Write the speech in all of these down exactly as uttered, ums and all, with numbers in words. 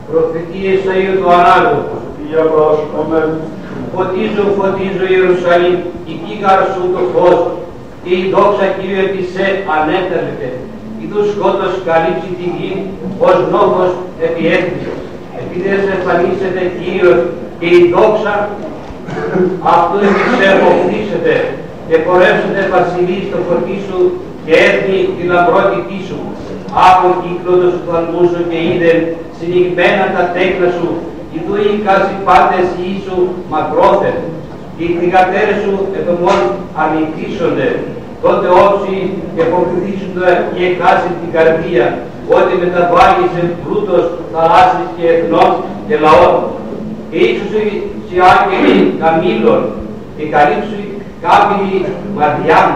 προφητείες του Αγίου του Ανάγου. Φωτίζω, φωτίζω Ιερουσαλήμ, η κύγαρ σου το φως, και η δόξα Κύριου επί σε ανέτελεται. Ιδού σκότος καλύψει τη γη, ως νόμος επί έθνης. Επειδή σε εμφανίσεται Κύριος και η δόξα αυτού επί σε αποκτήσετε, και πορεύσετε βασιλείς στο φορτί σου και έθνη τη λαμπρότητή σου. Από κύκλο του οφθαλμού σου και είδεν συνηγμένα τα τέκνα σου, ιδού οι κασιπάτες Ιησού μακρόθεν, και οι θυγατέρες σου ετομών ανοιχτήσονται. Τότε όψει και αποκριθήσονται και εκάσει την καρδία, ότι μεταβάγησε πλούτος θαλάσσης και εθνών και λαών. Και ύψωσοι οι άγγελοι καμήλων, και καλύψει κάπηλοι μαδιάν,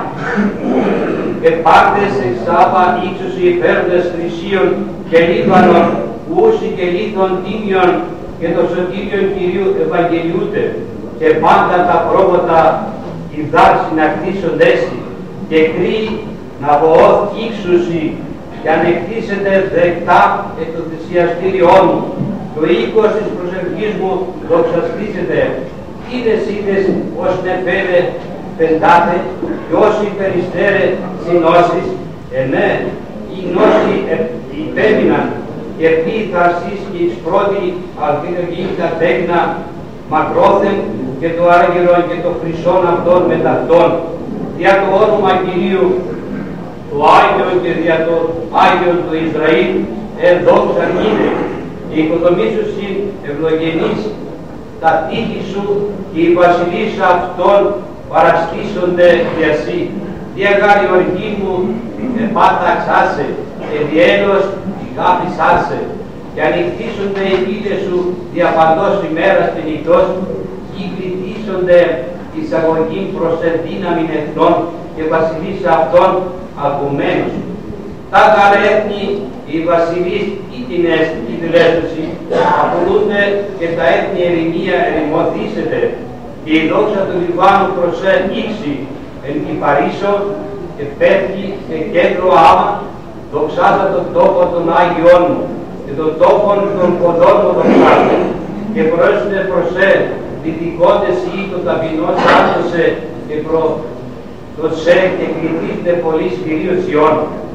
και πάρτες εξάπα ύψωσοι υπέρντες θρησίων και Λίβανον, ούσι και λίθων τίμιων, και το σωτήριον Κυρίου Ευαγγελιούται, και πάντα τα πρόβοτα η δάρση να κτίσονται έσυ, και κρύοι να βοώθ ύξουσι, και ανεκτήσετε δεκτά εκ το θυσιαστήριό μου, το οίκος της προσευχής μου δοξαστήσετε. Είδες είδες ως νεφέρε πεντάτε, και όσοι περιστέρε συνώσεις, ενέ, η γνώση υπέμειναν, και ποιοι θα αρσείς και εις πρώτη αλθυγή τα τέκνα μακρόθεν, και το άργυρον και το χρυσόν αυτών μεταυτών, δια το όνομα Κυρίου του Άγιον και δια το Άγιον του Ισραήλ, εδόξαν είναι, και οικοδομήσουσι ευλογενείς τα τείχη σου, και οι βασιλείς αυτών παραστήσονται για σύ. Διαγάρ η οργή μου επάταξάσε, και διέλος η κάπησάσε, και ανοιχτήσονται οι πύλες σου διαπαντός ημέρας και νυχτός, και κλητήσονται εισαγωγήν προς ενδύναμην εθνών, και βασιλείς αυτών ακουμένους. Τα γαρ έθνη οι βασιλείς ήτινες η τηλέσταση απολούνται, και τα έθνη ερημία ερημωθήσετε, και η δόξα του Λιβάνου προσέ ύξη εν κυπαρίσο, και πέφτει και κέντρο άμα, δοξάσα τον τόπο των Άγιών μου, και τον τόπον των ποδών μου δοξάσα, και πρόσθετε προσέ δυτικότες ή το ταπεινός άτωσε, και προ το σε και κριτήστε πολλής Κυρίου Σιών.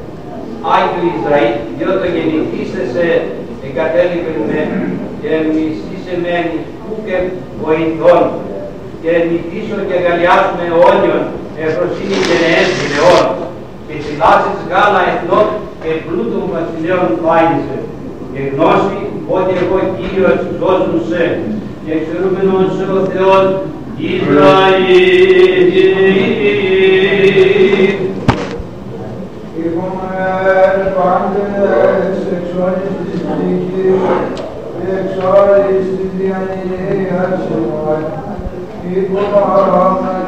Άγιου Ισραήλ, διότι γεννηθήσεσαι εγκατέλειπεν με, και μισήσεμένοι ούκε βοηθών, και νυχτήσω και αγκαλιάσουμε αιώνιον, ευρωσύνη και νεές γυναιών, και συλλάσεις γάλα εθνών, και πλούτων βασιλέων φάγησε, και γνώση ότι εγώ Κύριος σώζουν σε, και εξαιρούμενον σε ο Θεός Ισραήλ. Ήμουν πάντες εξ όλης της ψυχής και εξ όλης της διανοίας ημών, υπομονώμεν.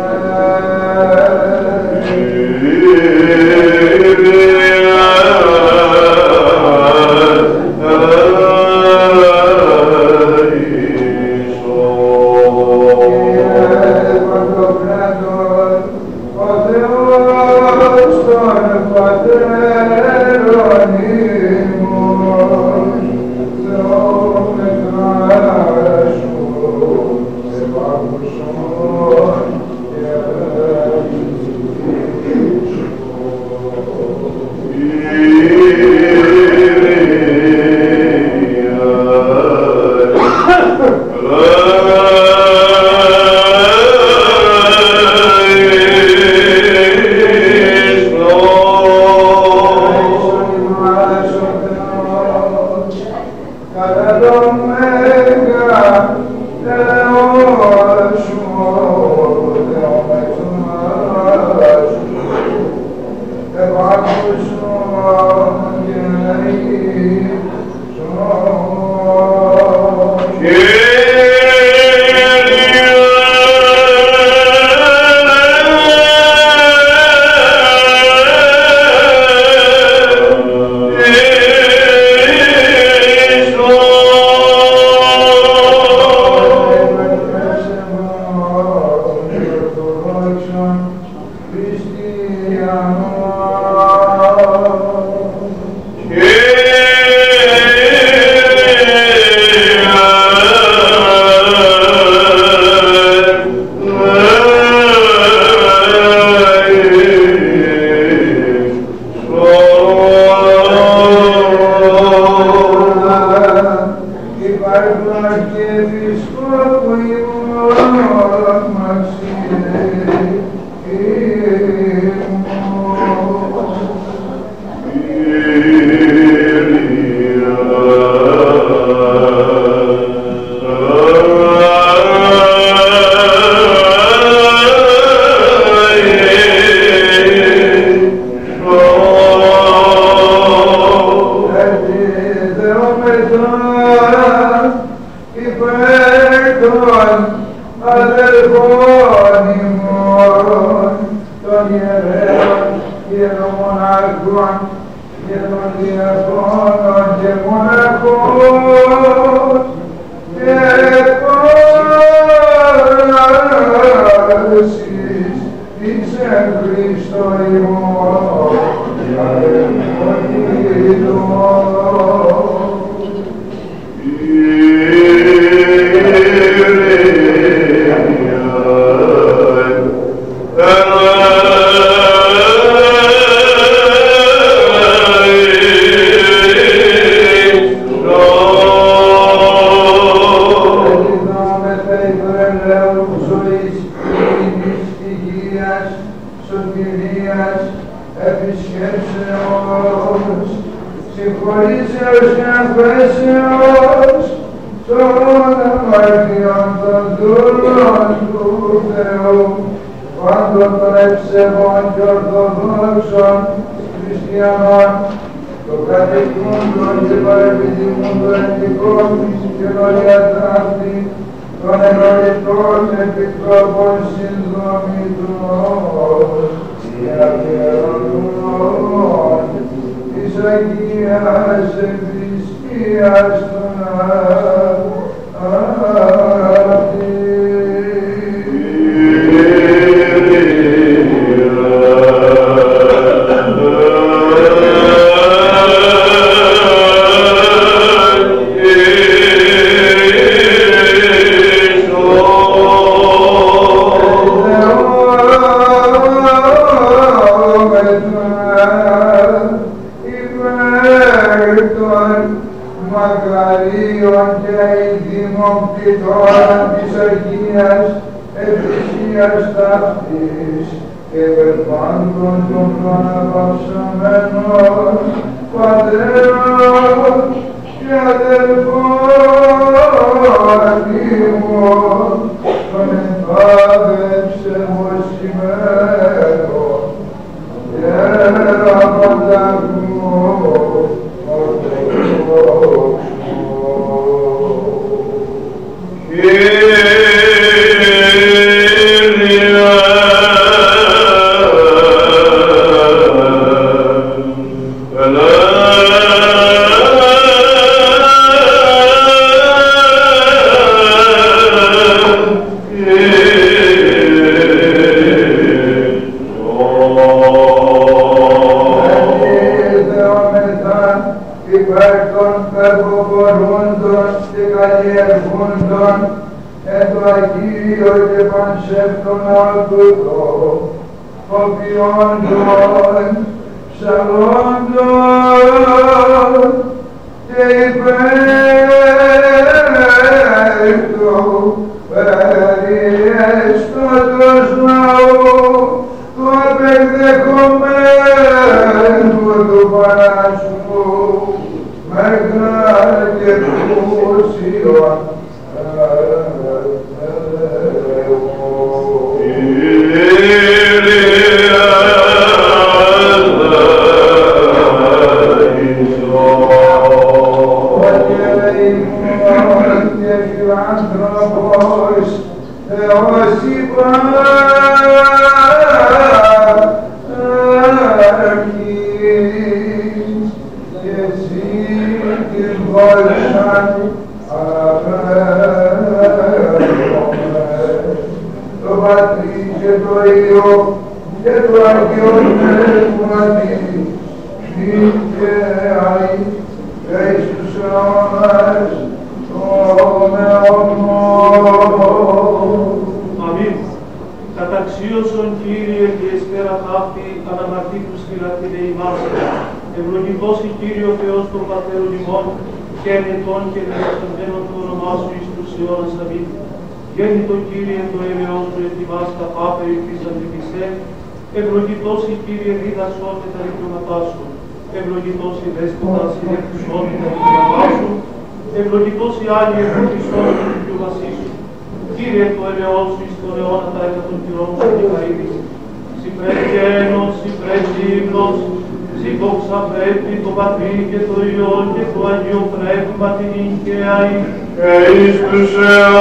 Ευλογητός η Κύριο Θεός των Πατέρων ημών, και ενετών και διασταμένων το όνομά σου εις τους αιώνας αμήν. Γέννητο Κύριε το έλεος σου ετοιμάς τα πάπερ εις αντιπιστέ, ευλογητός η Κύριε δίδασον με τα δικαιώματά σου. Ευλογητός η Δέσποτας η δέχουσον με τα δικαιώματά σου. Ευλογητός η Άγιε ευλογητών με την δικαιωμασή σου. Κύριε το έλεος σου εις τον αιώνα τα έκα των κυρών σου και χαρίδης. Συμπρέτγενος, συμπρέτγυμνος, συντόξα πρέπει το Πατρί και το Υιό και το Αγίο Πνεύμα την Ικαίαη και εις τους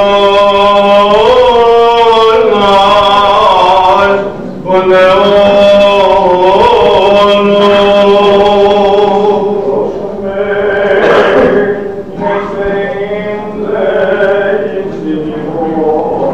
αιώνας των αιώνων. Πρόσχομαι και στερήνται εις την ημών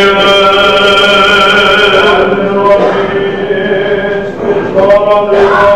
Amen.